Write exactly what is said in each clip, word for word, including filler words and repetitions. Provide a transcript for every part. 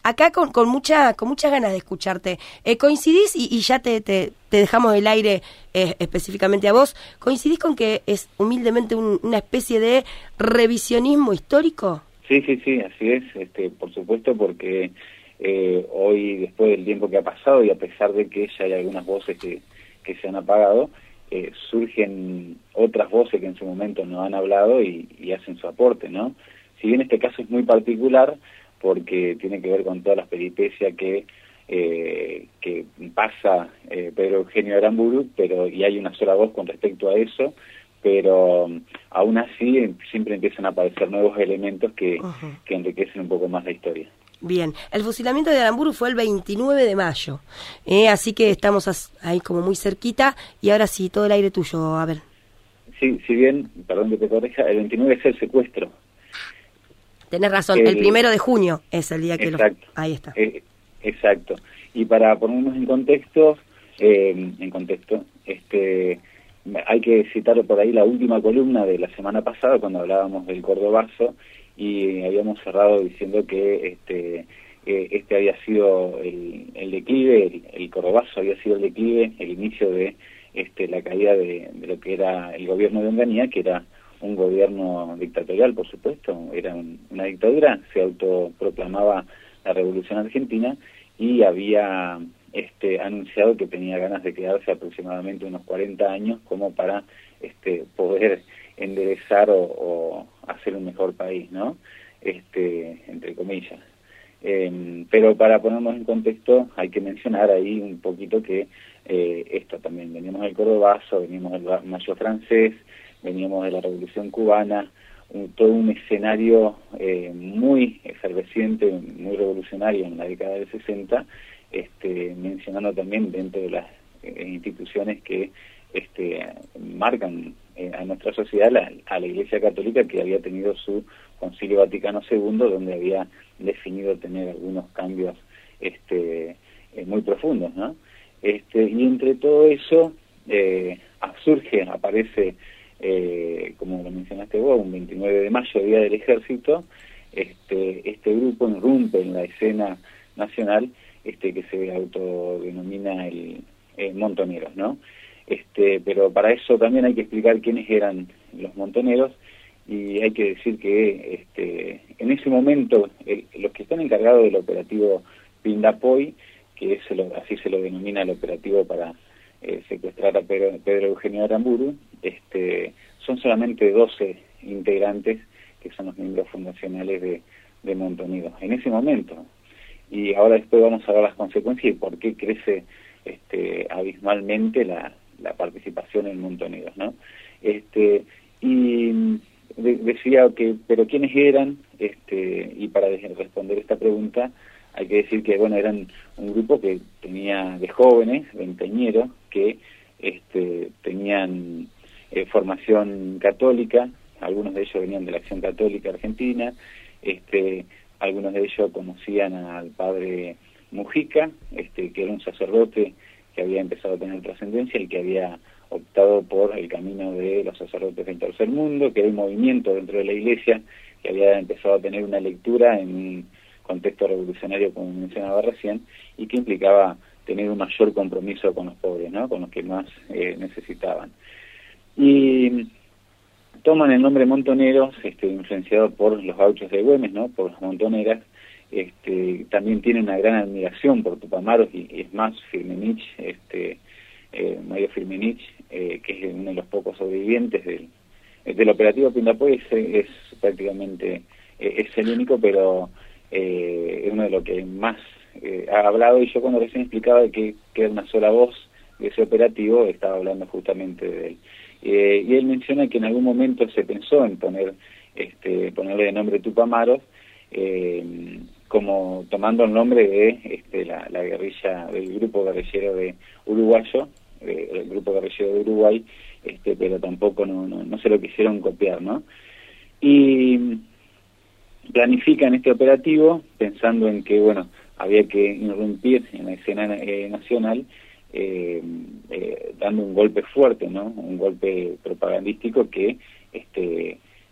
acá con, con mucha con muchas ganas de escucharte. Eh, ¿Coincidís, y, y ya te, te, te dejamos el aire eh, específicamente a vos, coincidís con que es humildemente un, una especie de revisionismo histórico? Sí, sí, sí, así es, este, por supuesto, porque eh, hoy, después del tiempo que ha pasado, y a pesar de que ya hay algunas voces que, que se han apagado, eh, surgen otras voces que en su momento no han hablado y, y hacen su aporte, ¿no? Si bien este caso es muy particular, porque tiene que ver con todas las peripecias que eh, que pasa eh, Pedro Eugenio Aramburu, pero y hay una sola voz con respecto a eso, pero um, aún así siempre empiezan a aparecer nuevos elementos que, uh-huh. que enriquecen un poco más la historia. Bien, el fusilamiento de Aramburu fue el veintinueve de mayo, eh, así que estamos as- ahí como muy cerquita, y ahora sí, todo el aire tuyo, a ver. Sí, si bien, perdón que te corrija, el veintinueve es el secuestro. Tenés razón, el, el primero de junio es el día que exacto, lo... Ahí está. Eh, exacto. Y para ponernos en contexto, eh, en contexto, este, hay que citar por ahí la última columna de la semana pasada cuando hablábamos del Cordobazo, y habíamos cerrado diciendo que este eh, este había sido el, el declive, el, el Cordobazo había sido el declive, el inicio de este la caída de, de lo que era el gobierno de Onganía, que era un gobierno dictatorial, por supuesto, era un, una dictadura, se autoproclamaba la Revolución Argentina y había este anunciado que tenía ganas de quedarse aproximadamente unos cuarenta años como para este poder enderezar o, o hacer un mejor país, ¿no? Este, entre comillas. Eh, pero para ponernos en contexto hay que mencionar ahí un poquito que eh, esto también, veníamos del Cordobazo, veníamos del Mayo francés, veníamos de la Revolución Cubana, un, todo un escenario eh, muy efervesciente, muy revolucionario en la década del sesenta, este, mencionando también dentro de las eh, instituciones que este, marcan eh, a nuestra sociedad la, a la Iglesia Católica, que había tenido su Concilio Vaticano segundo, donde había definido tener algunos cambios este, eh, muy profundos, ¿no? Este, y entre todo eso eh, surge, aparece, eh, como lo mencionaste vos, un veintinueve de mayo, Día del Ejército, este, este grupo irrumpe en la escena nacional, este, que se autodenomina el eh, Montoneros, ¿no? Este, pero para eso también hay que explicar quiénes eran los montoneros, y hay que decir que este, en ese momento el, los que están encargados del operativo Pindapoy, que es el, así se lo denomina el operativo para eh, secuestrar a Pedro, Pedro Eugenio Aramburu, este, son solamente doce integrantes que son los miembros fundacionales de, de Montoneros en ese momento. Y ahora después vamos a ver las consecuencias y por qué crece este, abismalmente la, la participación en Montoneros, ¿no? Este, y de, decía que, pero ¿quiénes eran? Este, y para responder esta pregunta hay que decir que, bueno, eran un grupo que tenía de jóvenes, veinteañeros, que este, tenían eh, formación católica, algunos de ellos venían de la Acción Católica Argentina, este, algunos de ellos conocían al padre Mujica, este, que era un sacerdote que había empezado a tener trascendencia y que había optado por el camino de los sacerdotes del tercer mundo, que era un movimiento dentro de la Iglesia que había empezado a tener una lectura en un contexto revolucionario, como mencionaba recién, y que implicaba tener un mayor compromiso con los pobres, ¿no? Con los que más eh, necesitaban. Y toman el nombre Montoneros, este, influenciado por los gauchos de Güemes, ¿no? Por las montoneras. Este, también tiene una gran admiración por Tupamaros, y, y es más, Firmenich, este, eh, Mario Firmenich, eh, que es uno de los pocos sobrevivientes del, del operativo Pindapoy, es, es prácticamente, eh, es el único, pero eh, es uno de los que más eh, ha hablado, y yo cuando recién explicaba de que, que era una sola voz de ese operativo, estaba hablando justamente de él. Eh, y él menciona que en algún momento se pensó en poner este, ponerle de nombre Tupamaros, eh, como tomando el nombre de este, la, la guerrilla, del grupo guerrillero de uruguayo, eh, el grupo guerrillero de Uruguay, este, pero tampoco no, no, no se lo quisieron copiar, ¿no? Y planifican este operativo pensando en que, bueno, había que irrumpir en la escena eh, nacional, eh, eh, dando un golpe fuerte, ¿no? Un golpe propagandístico que este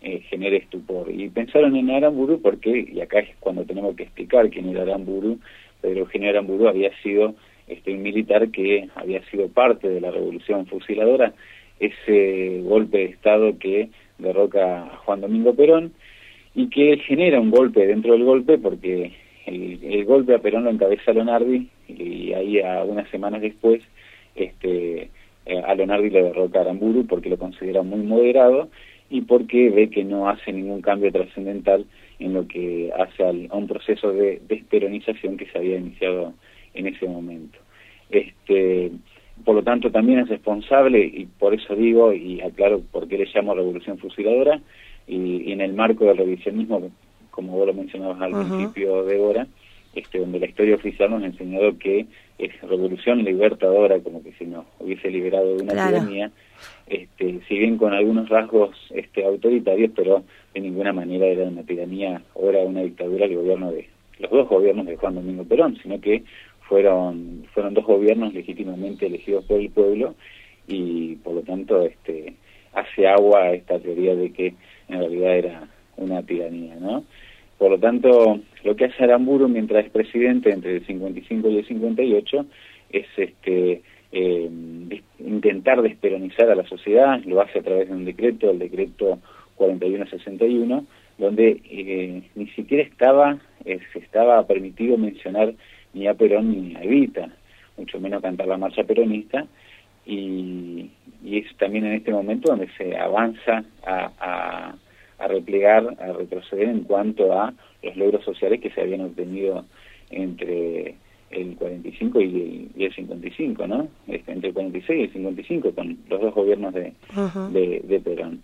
eh, genere estupor. Y pensaron en Aramburu porque, y acá es cuando tenemos que explicar quién era Aramburu. Pedro Eugenio Aramburu había sido este, un militar que había sido parte de la Revolución Fusiladora, ese golpe de Estado que derroca a Juan Domingo Perón, y que genera un golpe dentro del golpe, porque el, el golpe a Perón lo encabeza Lonardi, y ahí a unas semanas después este, eh, a Lonardi lo derroca Aramburu porque lo considera muy moderado y porque ve que no hace ningún cambio trascendental en lo que hace al, a un proceso de desperonización que se había iniciado en ese momento. Este, por lo tanto, también es responsable, y por eso digo, y aclaro por qué le llamo Revolución Fusiladora, y, y en el marco del revisionismo, como vos lo mencionabas al uh-huh. principio, Débora, este, donde la historia oficial nos ha enseñado que es revolución libertadora, como que si nos hubiese liberado de una claro. tiranía, este, si bien con algunos rasgos este, autoritarios, pero de ninguna manera era una tiranía o era una dictadura el gobierno de los dos gobiernos de Juan Domingo Perón, sino que fueron fueron dos gobiernos legítimamente elegidos por el pueblo, y por lo tanto este hace agua esta teoría de que en realidad era una tiranía, ¿no? Por lo tanto, lo que hace Aramburu mientras es presidente entre el cincuenta y cinco y el cincuenta y ocho es este eh, intentar desperonizar a la sociedad. Lo hace a través de un decreto, el decreto cuarenta y uno sesenta y uno, donde eh, ni siquiera estaba eh, se estaba permitido mencionar ni a Perón ni a Evita, mucho menos cantar la marcha peronista, y, y es también en este momento donde se avanza a, a, a replegar, a retroceder en cuanto a los logros sociales que se habían obtenido entre el cuarenta y cinco y el, y el cincuenta y cinco, ¿no? Este, entre el cuarenta y seis y el cincuenta y cinco, con los dos gobiernos de, uh-huh. de, de Perón.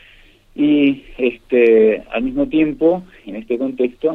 Y este al mismo tiempo, en este contexto,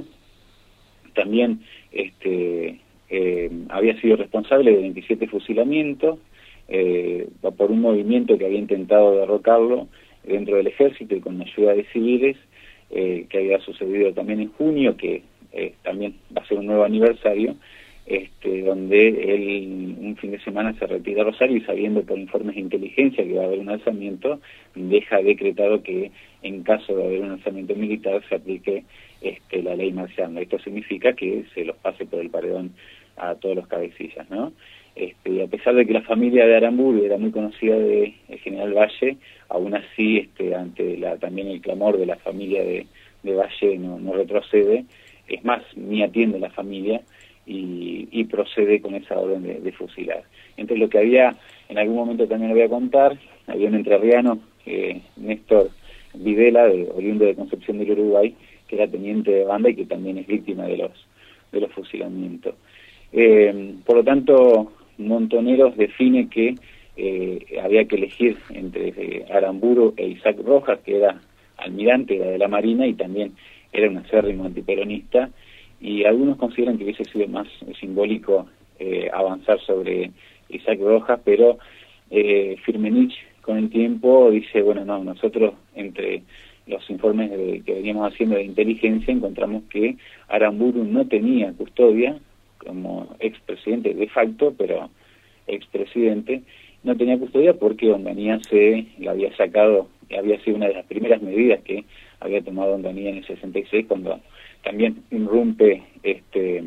también este eh, había sido responsable de veintisiete fusilamientos eh, por un movimiento que había intentado derrocarlo dentro del ejército y con ayuda de civiles, eh, que había sucedido también en junio, que eh, también va a ser un nuevo aniversario, este, donde él un fin de semana se retira a Rosario y, sabiendo por informes de inteligencia que va a haber un alzamiento, deja decretado que en caso de haber un alzamiento militar se aplique este, la ley marcial. Esto significa que se los pase por el paredón a todos los cabecillas, ¿no? Este, y a pesar de que la familia de Aramburu era muy conocida de el general Valle, aún así, este, ante la, también el clamor de la familia de, de Valle, no, no retrocede, es más, ni atiende la familia, y, y procede con esa orden de, de fusilar. Entre lo que había, en algún momento también lo voy a contar, había un entrerriano, eh, Néstor Videla, de, oriundo de Concepción del Uruguay, que era teniente de banda y que también es víctima de los, de los fusilamientos. Eh, por lo tanto, Montoneros define que eh, había que elegir entre eh, Aramburu e Isaac Rojas, que era almirante, era de la Marina y también era un acérrimo antiperonista, y algunos consideran que hubiese sido más simbólico eh, avanzar sobre Isaac Rojas, pero eh, Firmenich con el tiempo dice, bueno, no, nosotros entre los informes de, que veníamos haciendo de inteligencia encontramos que Aramburu no tenía custodia como expresidente de facto, pero expresidente, no tenía custodia porque Onganía se la había sacado, había sido una de las primeras medidas que había tomado Onganía en el sesenta y seis, cuando también irrumpe este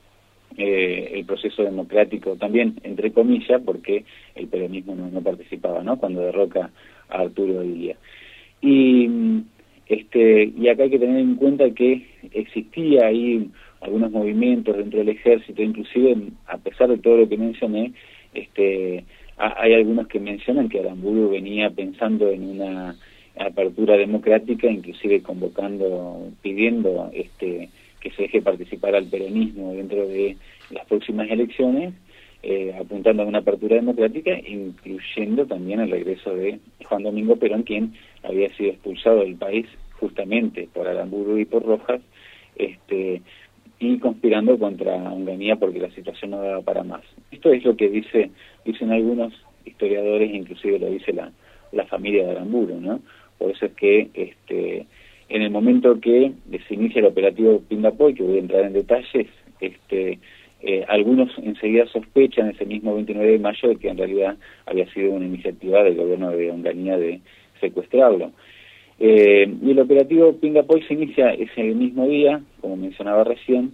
eh, el proceso democrático, también entre comillas, porque el peronismo no, no participaba, ¿no?, cuando derroca a Arturo Illia. Y este y acá hay que tener en cuenta que existía ahí algunos movimientos dentro del ejército, inclusive a pesar de todo lo que mencioné, este hay algunos que mencionan que Aramburu venía pensando en una apertura democrática, inclusive convocando, pidiendo este que se deje participar al peronismo dentro de las próximas elecciones, eh, apuntando a una apertura democrática, incluyendo también el regreso de Juan Domingo Perón, quien había sido expulsado del país justamente por Aramburu y por Rojas, este y conspirando contra Onganía porque la situación no daba para más. Esto es lo que dice dicen algunos historiadores, inclusive lo dice la, la familia de Aramburu, ¿no? Por eso es que este en el momento que se inicia el operativo Pindapoy, que voy a entrar en detalles, este eh, algunos enseguida sospechan ese mismo veintinueve de mayo de que en realidad había sido una iniciativa del gobierno de Onganía de secuestrarlo. Eh, y el operativo Pingapoy se inicia ese mismo día, como mencionaba recién,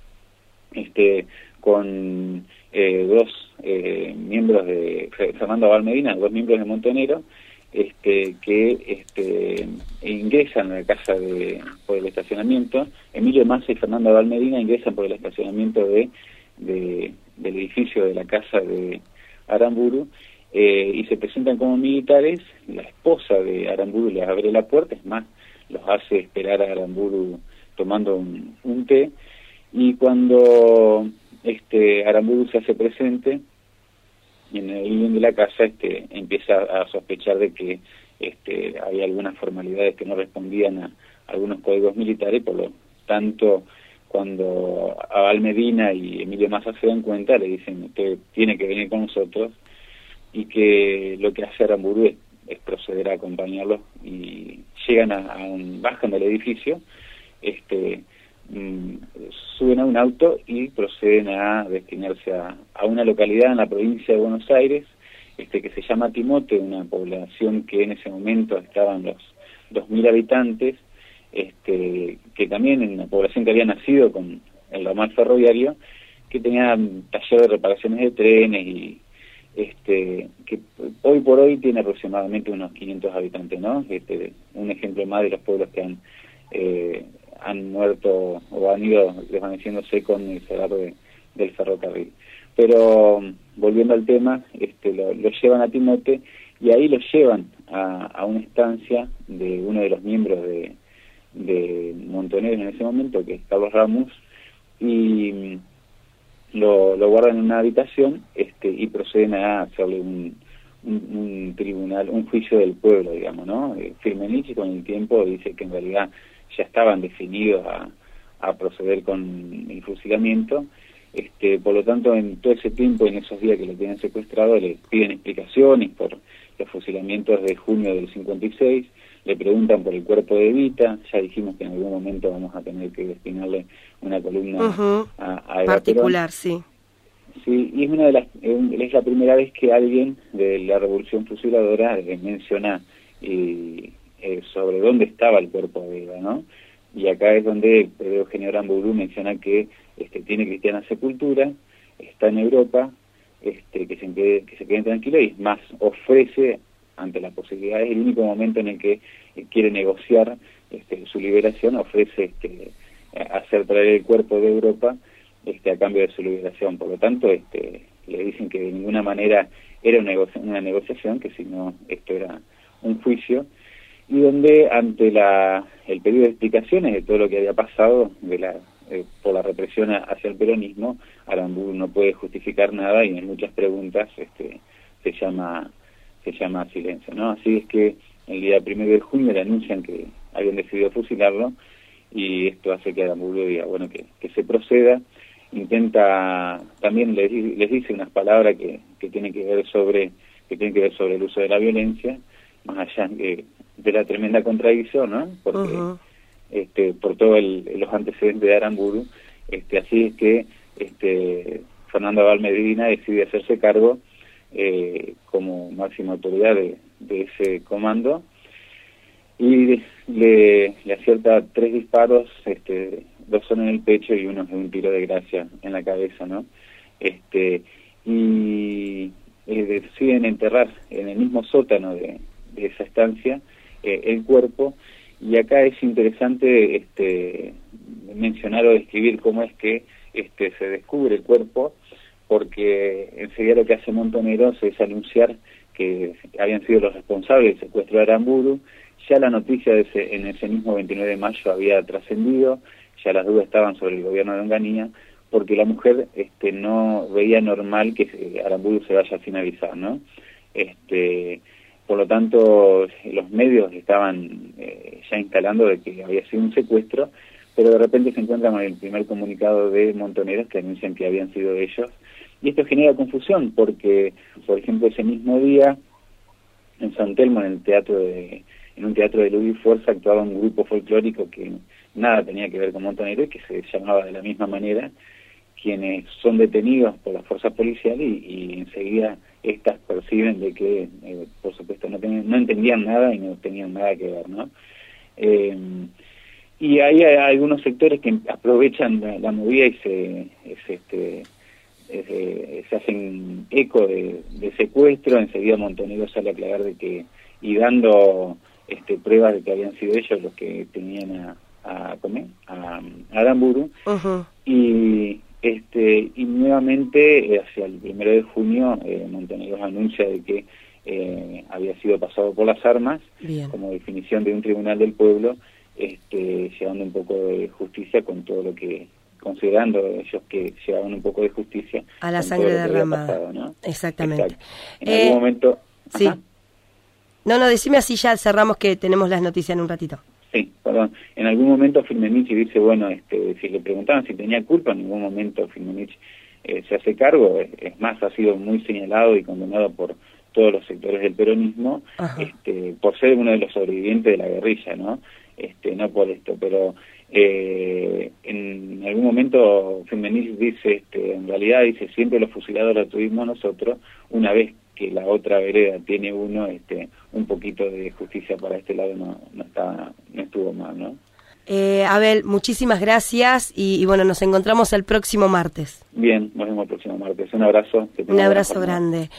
este, con eh, dos eh, miembros de Fernando Abal Medina, dos miembros de Montonero, este, que este, ingresan a la casa de, por el estacionamiento. Emilio Massa y Fernando Abal Medina ingresan por el estacionamiento de, de, del edificio de la casa de Aramburu, eh, y se presentan como militares. La esposa de Aramburu les abre la puerta, es más, los hace esperar a Aramburu tomando un, un té, y cuando este Aramburu se hace presente en el living de la casa, este empieza a sospechar de que este había algunas formalidades que no respondían a algunos códigos militares. Por lo tanto, cuando Abal Medina y Emilio Massa se dan cuenta, le dicen: usted tiene que venir con nosotros, y que lo que hace Aramburu es, es proceder a acompañarlos, y llegan a, a un, bajan del edificio, este mmm, suben a un auto y proceden a destinarse a, a una localidad en la provincia de Buenos Aires, este que se llama Timote, una población que en ese momento estaban los dos mil habitantes, este que también en una población que había nacido con el ramal ferroviario, que tenía taller de reparaciones de trenes, y este que hoy por hoy tiene aproximadamente unos quinientos habitantes, ¿no? Este, un ejemplo más de los pueblos que han eh, han muerto o han ido desvaneciéndose con el cerrado de, del ferrocarril. Pero volviendo al tema, este lo, lo llevan a Timote, y ahí lo llevan a, a una estancia de uno de los miembros de, de Montoneros en ese momento, que es Carlos Ramos, y Lo, lo guardan en una habitación, este, y proceden a hacerle un, un, un tribunal, un juicio del pueblo, digamos, ¿no? Eh, Firmenich con el tiempo dice que en realidad ya estaban definidos a, a proceder con el fusilamiento. Este, por lo tanto, en todo ese tiempo, en esos días que lo tienen secuestrado, le piden explicaciones por los fusilamientos de junio del cincuenta y seis, le preguntan por el cuerpo de Evita. Ya dijimos que en algún momento vamos a tener que destinarle una columna uh-huh. a, a Eva particular, Perón. sí. Sí, y es una de las es la primera vez que alguien de la Revolución Fusiladora menciona eh, eh, sobre dónde estaba el cuerpo de Eva, ¿no? Y acá es donde Pedro Eugenio Aramburu menciona que este, tiene cristiana sepultura, está en Europa, este, que se quede, que se queden tranquilos, y más ofrece, ante la posibilidad, es el único momento en el que eh, quiere negociar este, su liberación, ofrece este, hacer traer el cuerpo de Europa este, a cambio de su liberación. Por lo tanto, este, le dicen que de ninguna manera era una, negocia una negociación, que sino esto era un juicio, y donde ante la el pedido de explicaciones de todo lo que había pasado de la eh, por la represión hacia el peronismo, Aramburu no puede justificar nada, y en muchas preguntas este, se llama se llama silencio, ¿no? Así es que el día primero de junio le anuncian que habían decidido fusilarlo, y esto hace que Aramburu diga, bueno, que, que se proceda. Intenta, también les, les dice unas palabras que, que tienen que ver sobre que tienen que ver sobre el uso de la violencia, más allá de, de la tremenda contradicción, ¿no? Porque uh-huh. este por todos los antecedentes de Aramburu, este así es que este Fernando Abal Medina decide hacerse cargo eh, como máxima autoridad de, de ese comando, y le, le acierta tres disparos, este dos son en el pecho y uno es un tiro de gracia en la cabeza, ¿no? Este y eh, deciden enterrar en el mismo sótano de, de esa estancia eh, el cuerpo. Y acá es interesante este mencionar o describir cómo es que este se descubre el cuerpo, porque enseguida lo que hace Montoneros es anunciar que habían sido los responsables del secuestro de Aramburu. Ya la noticia de ese, en ese mismo veintinueve de mayo había trascendido, ya las dudas estaban sobre el gobierno de Onganía, porque la mujer este no veía normal que Aramburu se vaya sin avisar, ¿no? Este, por lo tanto, los medios estaban eh, ya instalando de que había sido un secuestro, pero de repente se encuentran con el primer comunicado de Montoneros que anuncian que habían sido ellos, y esto genera confusión, porque, por ejemplo, ese mismo día, en San Telmo, en el teatro de en un teatro de Luis Fuerza, actuaba un grupo folclórico que nada tenía que ver con Montonero y que se llamaba de la misma manera, quienes son detenidos por las fuerzas policiales y, y enseguida estas perciben de que, eh, por supuesto, no, tenían, no entendían nada y no tenían nada que ver, ¿no? Eh, y ahí hay algunos sectores que aprovechan la, la movida y se, es, este, es, eh, se hacen eco de, de secuestro. Enseguida Montenegro sale a aclarar de que, y dando este, pruebas de que habían sido ellos los que tenían a, a comer, a, a Aramburu. Uh-huh. Y este y nuevamente, hacia el primero de junio, eh, Montenegro anuncia de que eh, había sido pasado por las armas. Bien. Como definición de un tribunal del pueblo, este, llevando un poco de justicia con todo lo que, considerando ellos que llevaban un poco de justicia a la sangre derramada, pasado, ¿no? Exactamente. Exacto. En eh, algún momento... Sí. Ajá. No, no, decime así ya cerramos que tenemos las noticias en un ratito. Sí, perdón. En algún momento Firmenich dice, bueno, este, si le preguntaban si tenía culpa, en ningún momento Firmenich eh, se hace cargo. Es, es más, ha sido muy señalado y condenado por todos los sectores del peronismo, este, por ser uno de los sobrevivientes de la guerrilla, ¿no? Este, no por esto, pero eh, en algún momento Firmenich dice, este, en realidad dice, siempre los fusilados los tuvimos nosotros, una vez que la otra vereda tiene uno, este, un poquito de justicia para este lado no, no está, no estuvo mal, ¿no? Eh, Abel, muchísimas gracias y, y bueno, nos encontramos el próximo martes. Bien, nos vemos el próximo martes. Un abrazo. Un abrazo grande.